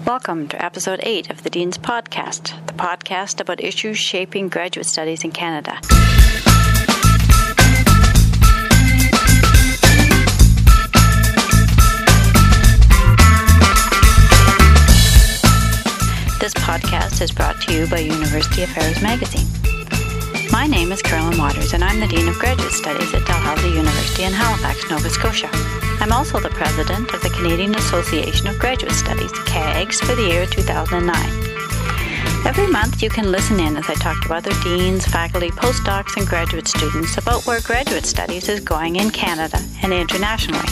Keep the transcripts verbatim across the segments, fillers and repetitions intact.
Welcome to episode eight of the Dean's Podcast, the podcast about issues shaping graduate studies in Canada. This podcast is brought to you by University Affairs Magazine. My name is Carolyn Waters, and I'm the Dean of Graduate Studies at Dalhousie University in Halifax, Nova Scotia. I'm also the president of the Canadian Association of Graduate Studies, C A G S, for the year two thousand nine. Every month you can listen in as I talk to other deans, faculty, postdocs, and graduate students about where graduate studies is going in Canada and internationally.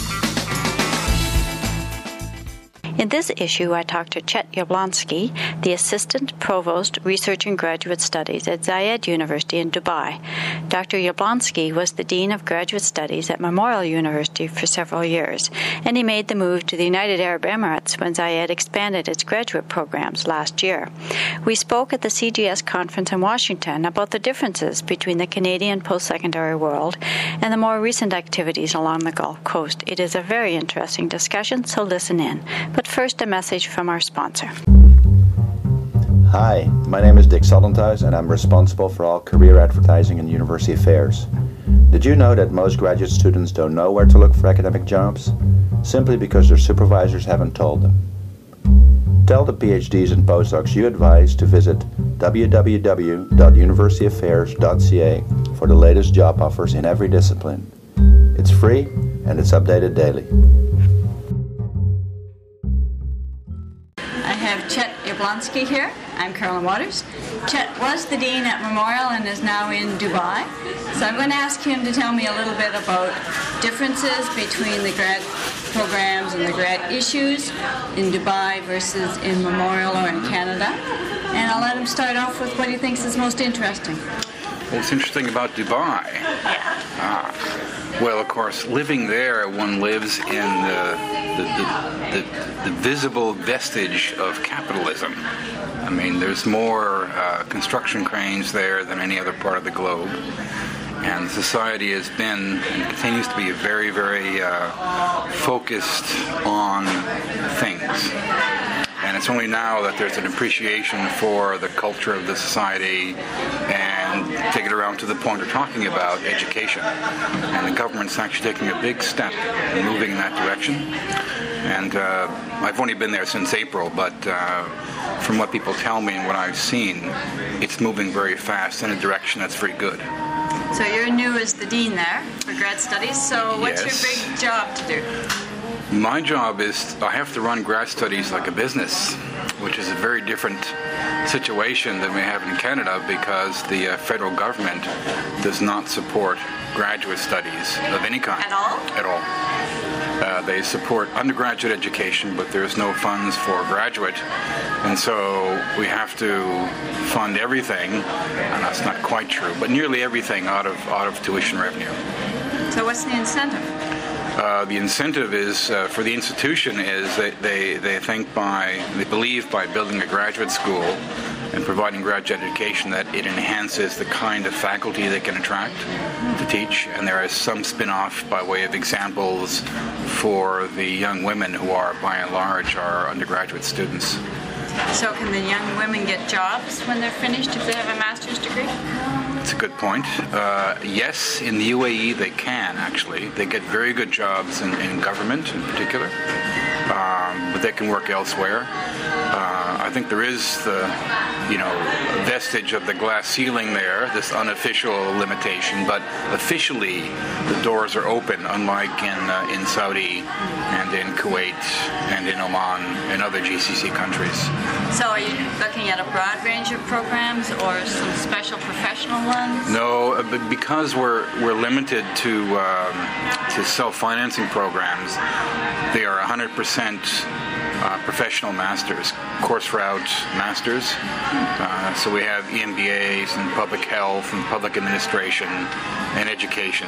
In this issue, I talked to Chet Yablonsky, the Assistant Provost Research and Graduate Studies at Zayed University in Dubai. Doctor Yablonsky was the Dean of Graduate Studies at Memorial University for several years, and he made the move to the United Arab Emirates when Zayed expanded its graduate programs last year. We spoke at the C G S conference in Washington about the differences between the Canadian post-secondary world and the more recent activities along the Gulf Coast. It is a very interesting discussion, so listen in. But first, a message from our sponsor. Hi, my name is Dick Sullenthuis, and I'm responsible for all career advertising and university affairs. Did you know that most graduate students don't know where to look for academic jobs? Simply because their supervisors haven't told them. Tell the PhDs and postdocs you advise to visit w w w dot university affairs dot c a for the latest job offers in every discipline. It's free and it's updated daily. Chet Yablonsky here. I'm Carolyn Waters. Chet was the Dean at Memorial and is now in Dubai. So I'm going to ask him to tell me a little bit about differences between the grad programs and the grad issues in Dubai versus in Memorial or in Canada. And I'll let him start off with what he thinks is most interesting. What's interesting about Dubai? Yeah. Ah, well, of course, living there, one lives in the the, the, the, the visible vestige of capitalism. I mean, there's more uh, construction cranes there than any other part of the globe. And society has been and continues to be very, very uh, focused on things. And it's only now that there's an appreciation for the culture of the society, and take it around to the point we're talking about education. And the government's actually taking a big step in moving in that direction. And uh, I've only been there since April, but uh, from what people tell me and what I've seen, it's moving very fast in a direction that's very good. So you're new as the Dean there for grad studies, so what's Yes. your big job to do? My job is, I have to run grad studies like a business, which is a very different situation than we have in Canada because the uh, federal government does not support graduate studies of any kind. At all? At all. Uh, they support undergraduate education, but there's no funds for graduate. And so we have to fund everything, and that's not quite true, but nearly everything out of out of tuition revenue. So what's the incentive? Uh, the incentive is uh, for the institution is that they, they think by, they believe by building a graduate school and providing graduate education that it enhances the kind of faculty they can attract to teach. And there is some spin-off by way of examples for the young women who are, by and large, our undergraduate students. So can the young women get jobs when they're finished if they have a master's degree? That's a good point. Uh, yes, in the U A E they can, actually. They get very good jobs in, in government in particular, um, but they can work elsewhere. Uh, I think there is the, you know, vestige of the glass ceiling there, this unofficial limitation, but officially the doors are open, unlike in uh, in Saudi and in Kuwait and in Oman and other G C C countries. So are you looking at a broad range of programs or some special professional ones? No, but because we're we're limited to um, to self-financing programs, they are one hundred percent uh, professional masters, course route masters. Uh, so we have E M B As in public health and public administration and education.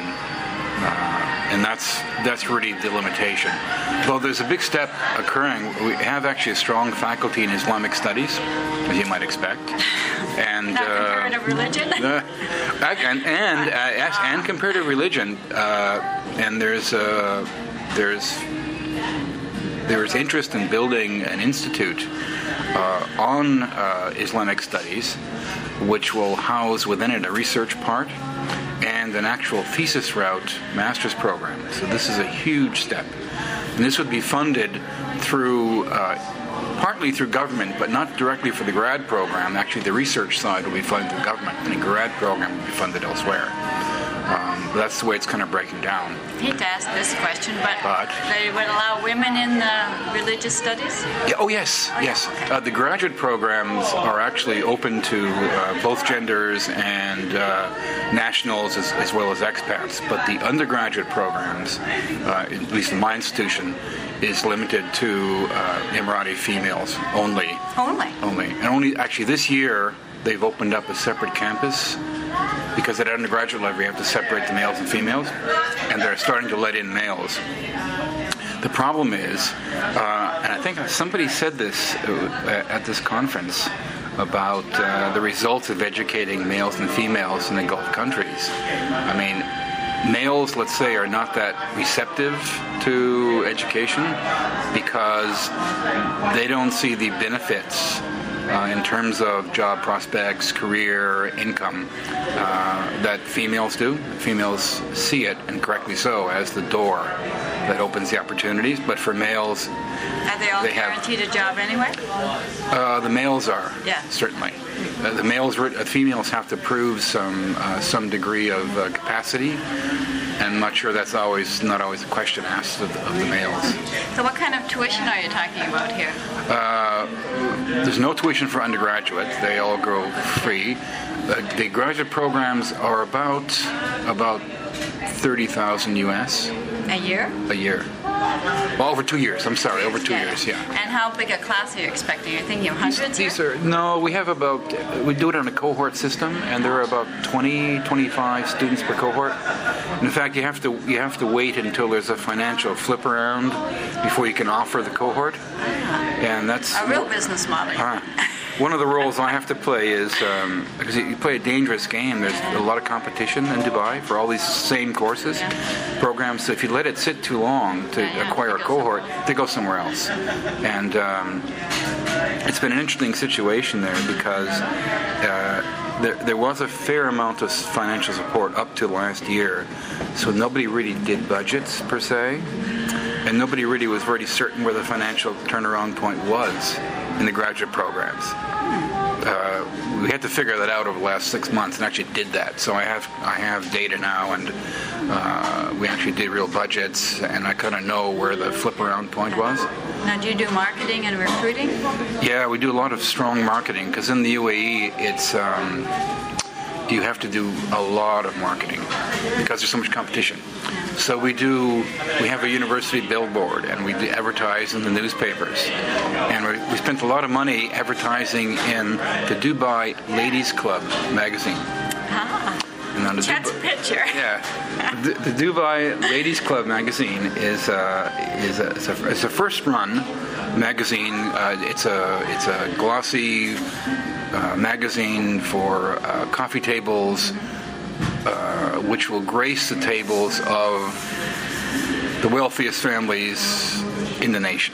Uh, and that's that's really the limitation. Though there's a big step occurring. We have actually a strong faculty in Islamic studies, as you might expect, and Not comparative uh, religion. uh, and and, uh, yes, and comparative religion. Uh, and there's uh, there's there is interest in building an institute uh, on uh, Islamic studies, which will house within it a research part and an actual thesis route master's program. So this is a huge step. And this would be funded through, uh, partly through government, but not directly for the grad program. Actually, the research side will be funded through government, and the grad program will be funded elsewhere. Um, that's the way it's kind of breaking down. I hate to ask this question, but, but they would allow women in the religious studies? Yeah, oh, yes, oh, yes. Okay. Uh, the graduate programs are actually open to uh, both genders and uh, nationals as, as well as expats, but the undergraduate programs, uh, at least in my institution, is limited to uh, Emirati females only. Only? Only. And only, actually, this year, they've opened up a separate campus, because at undergraduate level, you have to separate the males and females, and they're starting to let in males. The problem is, uh, and I think somebody said this uh, at this conference about uh, the results of educating males and females in the Gulf countries. I mean, males, let's say, are not that receptive to education because they don't see the benefits Uh, in terms of job prospects, career, income, uh, that females do. Females see it, and correctly so, as the door that opens the opportunities. But for males, are they all they guaranteed have, a job anyway? Uh, the males are, yeah, certainly. Uh, the males, uh, females have to prove some uh, some degree of uh, capacity. And I'm not sure that's always not always a question asked of, of the males. So what kind of tuition are you talking about here? Uh, there's no tuition for undergraduates. They all go free. Uh, the graduate programs are about about thirty thousand U S A year? A year. Well, over two years. I'm sorry, over two yeah. years. Yeah. And how big a class are you expecting? You're thinking of hundreds? These, these here? are no. We have about we do it on a cohort system, and there are about twenty, twenty-five students per cohort. In fact, you have to you have to wait until there's a financial flip around before you can offer the cohort, and that's a real business model. Uh, one of the roles I have to play is um, because you play a dangerous game. There's a lot of competition in Dubai for all these same courses, yeah. programs. So if you let it sit too long to yeah, yeah, acquire a cohort, they go somewhere else, and um, it's been an interesting situation there because. Uh, There, there was a fair amount of financial support up to last year, so nobody really did budgets per se, and nobody really was very certain where the financial turnaround point was in the graduate programs. Uh, we had to figure that out over the last six months, and actually did that. So I have I have data now, and uh, we actually did real budgets, and I kind of know where the flip around point was. Now, do you do marketing and recruiting? Yeah, we do a lot of strong marketing because in the U A E, it's um, you have to do a lot of marketing because there's so much competition. So we do. We have a university billboard, and we advertise in the newspapers, and we, we spent a lot of money advertising in the Dubai Ladies Club magazine. Ah. And Chet's Dubai, picture. Yeah, the, the Dubai Ladies Club magazine is uh, is a, it's a it's a first run magazine. Uh, it's a it's a glossy uh, magazine for uh, coffee tables, uh, which will grace the tables of the wealthiest families in the nation.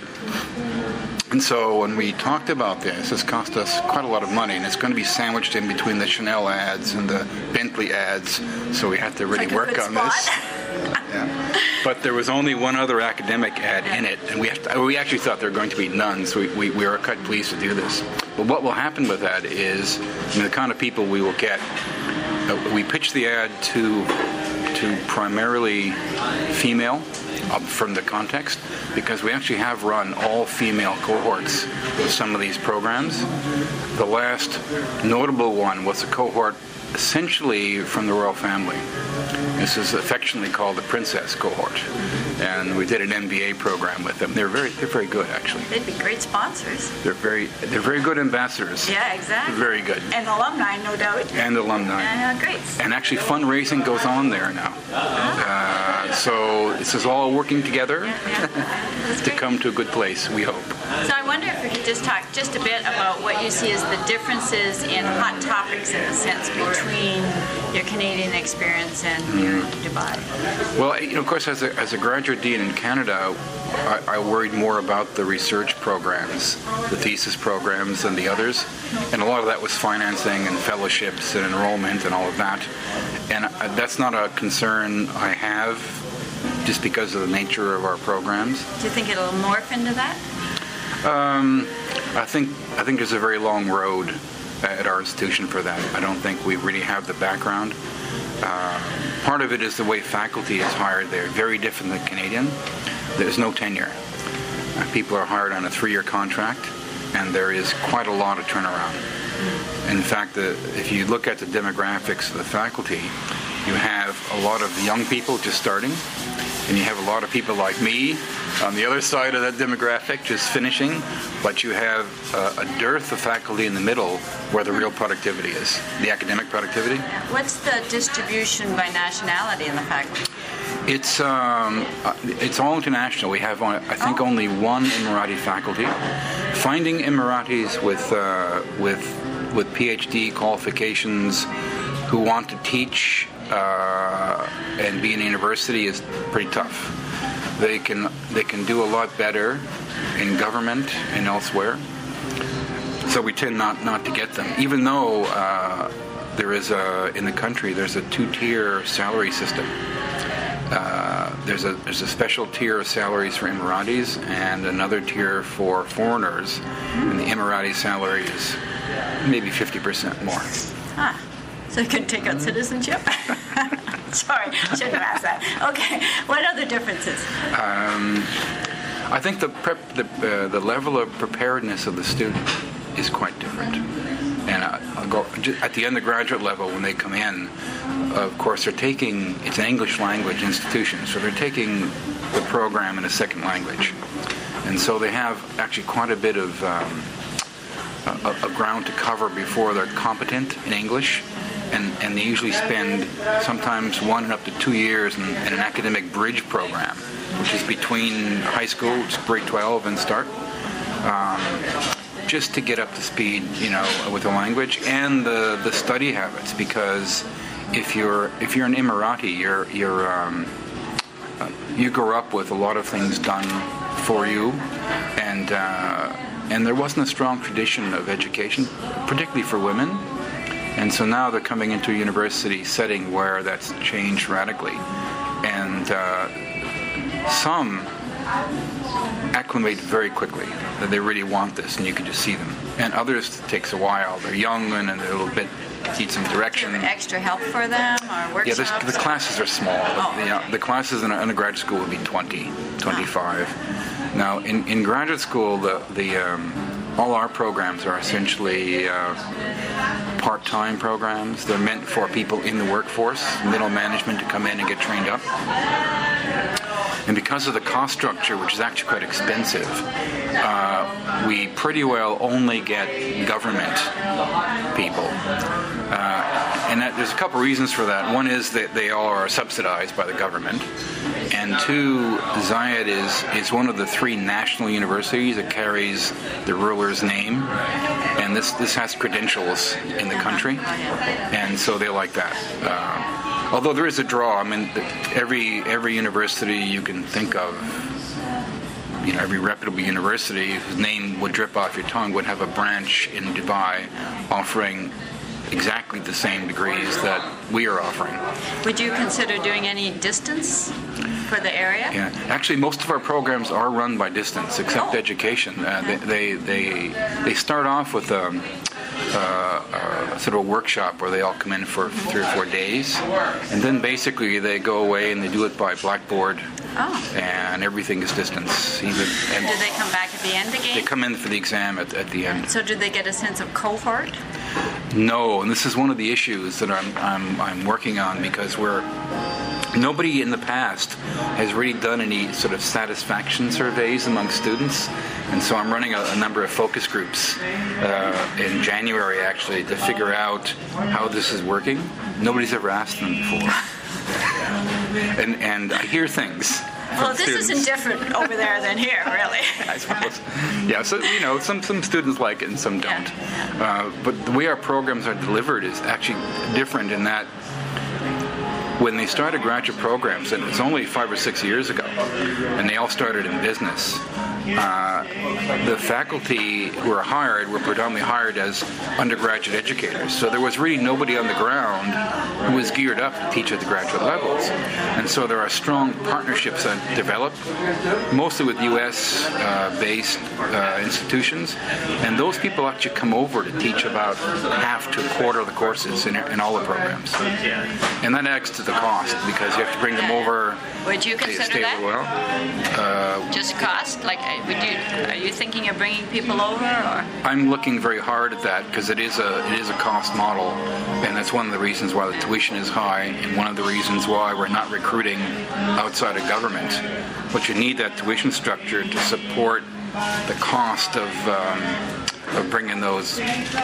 And so when we talked about this, this cost us quite a lot of money, and it's going to be sandwiched in between the Chanel ads and the Bentley ads, so we had to really like work on spot. this. Yeah. But there was only one other academic ad in it, and we have to, we actually thought there were going to be none, so we, we, we were quite pleased to do this. But what will happen with that is, I mean, the kind of people we will get, uh, we pitch the ad to to primarily female, up from the context, because we actually have run all female cohorts with some of these programs. The last notable one was a cohort essentially from the royal family. This is affectionately called the Princess Cohort, and we did an M B A program with them. They're very, they're very good, actually. They'd be great sponsors. They're very, they're very good ambassadors. Yeah, exactly. Very good. And alumni, no doubt. And alumni. Uh, great. And actually, fundraising goes on there now. Uh, so this is all working together Yeah, yeah. to come to a good place, we hope. So I wonder if we could just talk just a bit about what you see as the differences in hot topics, in a sense, between your Canadian experience and your Dubai. Well, you know, of course, as a, as a graduate graduate dean in Canada, I, I worried more about the research programs, the thesis programs than the others. And a lot of that was financing and fellowships and enrollment and all of that. And that's not a concern I have just because of the nature of our programs. Do you think it'll morph into that? Um, I think I think there's a very long road at our institution for that. I don't think we really have the background. Uh, part of it is the way faculty is hired. They're very different than Canadian. There's no tenure. Uh, people are hired on a three-year contract, and there is quite a lot of turnaround. In fact, the, if you look at the demographics of the faculty, you have a lot of young people just starting, and you have a lot of people like me on the other side of that demographic just finishing, but you have a, a dearth of faculty in the middle where the real productivity is, the academic productivity. What's the distribution by nationality in the faculty? It's um, it's all international. We have, I think, oh. only one Emirati faculty. Finding Emiratis with uh, with with PhD qualifications who want to teach uh, and be in a university is pretty tough. They can they can do a lot better in government and elsewhere. So we tend not, not to get them, even though uh, there is a in the country there's a two-tier salary system. Uh, there's a there's a special tier of salaries for Emiratis and another tier for foreigners, and the Emirati salary is maybe fifty percent more. Ah, so you can take out citizenship? Sorry, shouldn't have asked that. Okay, what other differences? Um, I think the prep, the uh, the level of preparedness of the student is quite different. And I'll go at the undergraduate level when they come in. Of course, they're taking it's an English language institution, so they're taking the program in a second language, and so they have actually quite a bit of um, a, a ground to cover before they're competent in English. And, and they usually spend sometimes one and up to two years in, in an academic bridge program, which is between high school, which is grade twelve, and start, um, just to get up to speed, you know, with the language and the, the study habits. Because if you're if you're an Emirati, you're you're um, uh, you grow up with a lot of things done for you, and uh, and there wasn't a strong tradition of education, particularly for women. And so now they're coming into a university setting where that's changed radically. And uh, some acclimate very quickly, that they really want this, and you can just see them. And others, it takes a while. They're young and they're a little bit, need some direction. Do you have extra help for them or workshops? Yeah, the classes are small. Oh, the, uh, the classes in an undergraduate school would be twenty, twenty-five. Ah. Now, in, in graduate school, the, the um, all our programs are essentially uh, part-time programs. They're meant for people in the workforce, middle management, to come in and get trained up. And because of the cost structure, which is actually quite expensive, uh, we pretty well only get government people. Uh, and that, there's a couple reasons for that. One is that they all are subsidized by the government. And two, Zayed is, is one of the three national universities that carries the ruler's name. And this, this has credentials in the country. And so they like that. Uh, although there is a draw. I mean, every every university you can think of, you know, every reputable university whose name would drip off your tongue would have a branch in Dubai offering exactly the same degrees that we are offering. Would you consider doing any distance for the area? Yeah, actually, most of our programs are run by distance, except oh. education. Uh, they, they they they start off with um, uh, uh, sort of a workshop where they all come in for three or four days, and then basically they go away and they do it by Blackboard. Oh. And everything is distance. Even, and do they come back at the end again? They come in for the exam at, at the end. So do they get a sense of cohort? No, and this is one of the issues that I'm I'm I'm working on, because we're nobody in the past has really done any sort of satisfaction surveys among students, and so I'm running a, a number of focus groups uh, in January actually to figure out how this is working. Nobody's ever asked them before, and and I hear things. Well, this students. Isn't different over there than here, really. I suppose. Yeah, so, you know, some, some students like it and some don't. Yeah. Uh, but the way our programs are delivered is actually different in that when they started graduate programs, and it's only five or six years ago, and they all started in business. Uh, the faculty who were hired were predominantly hired as undergraduate educators. So there was really nobody on the ground who was geared up to teach at the graduate levels. And so there are strong partnerships that develop, mostly with U S-based uh, uh, institutions. And those people actually come over to teach about half to a quarter of the courses in, in all the programs. And that adds to the cost because you have to bring them over. Would you consider stay that? Well. Uh, Just cost? Like, would you? Are you thinking of bringing people over, or? I'm looking very hard at that because it is a it is a cost model, and that's one of the reasons why the tuition is high, and one of the reasons why we're not recruiting outside of government. But you need that tuition structure to support the cost of um, of bringing those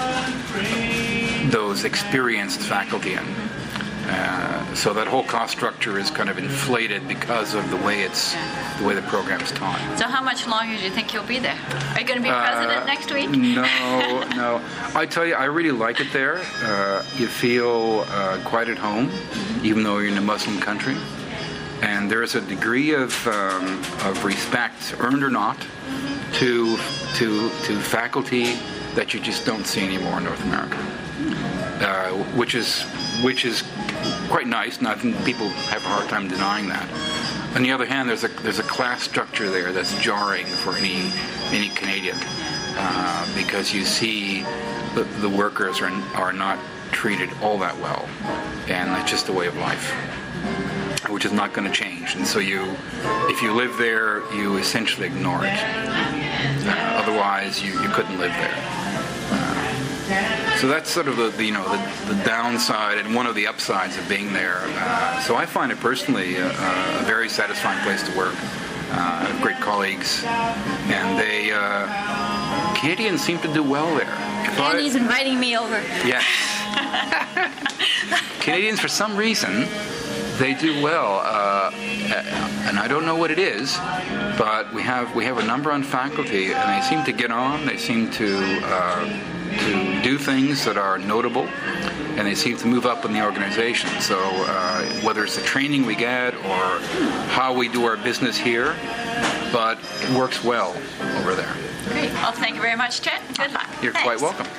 those experienced faculty in. Uh, so that whole cost structure is kind of inflated because of the way it's the way the program's taught. So how much longer do you think you'll be there? Are you going to be president uh, next week? No, no. I tell you, I really like it there. Uh, you feel uh, quite at home, even though you're in a Muslim country. And there's a degree of um, of respect, earned or not, to to to faculty that you just don't see anymore in North America, uh, which is which is quite nice, and I think people have a hard time denying that. On the other hand, there's a there's a class structure there that's jarring for any any Canadian, uh, because you see the, the workers are are not treated all that well, and it's just the way of life, which is not going to change. And so you, if you live there, you essentially ignore it. Uh, otherwise, you, you couldn't live there. Uh, so that's sort of the, the you know the, the downside and one of the upsides of being there. Uh, so I find it personally a, a very satisfying place to work. Uh, I have great colleagues, and they uh, Canadians seem to do well there. And he's inviting me over. Yes. Canadians, for some reason, they do well, uh, and I don't know what it is, but we have we have a number on faculty, and they seem to get on. They seem to uh, to do things that are notable, and they seem to move up in the organization. So uh, whether it's the training we get or how we do our business here, but it works well over there. Great. Well, thank you very much, Chet. Good luck. You're Thanks. quite welcome.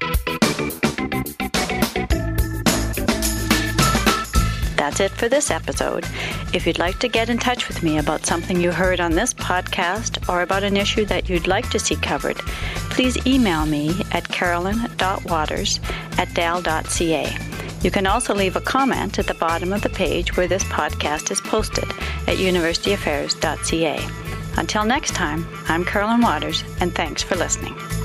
That's it for this episode. If you'd like to get in touch with me about something you heard on this podcast or about an issue that you'd like to see covered, please email me at carolyn dot waters at dal dot c a. You can also leave a comment at the bottom of the page where this podcast is posted at university affairs dot c a. Until next time, I'm Carolyn Waters, and thanks for listening.